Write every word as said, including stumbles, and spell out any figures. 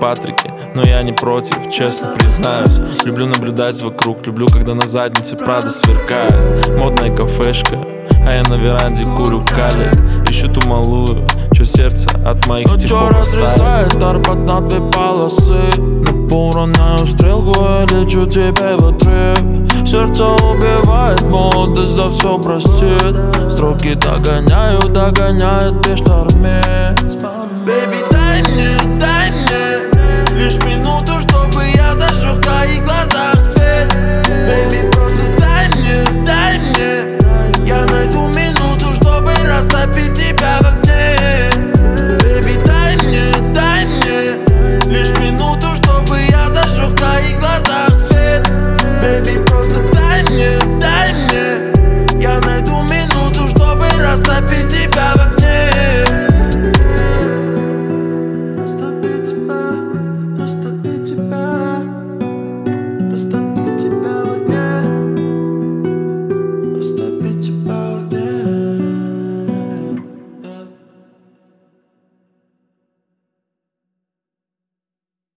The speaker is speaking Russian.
Патрике, но я не против, честно признаюсь. Люблю наблюдать вокруг, люблю, когда на заднице Прада сверкает. Модная кафешка, а я на веранде курю калик. Ищу ту малую, чё сердце от моих но стихов чё разрезает арбат на две полосы. На поранную стрелку я лечу тебе в отрыв. Сердце убивает, молодость за все простит. Строки догоняю, догоняет и штормит.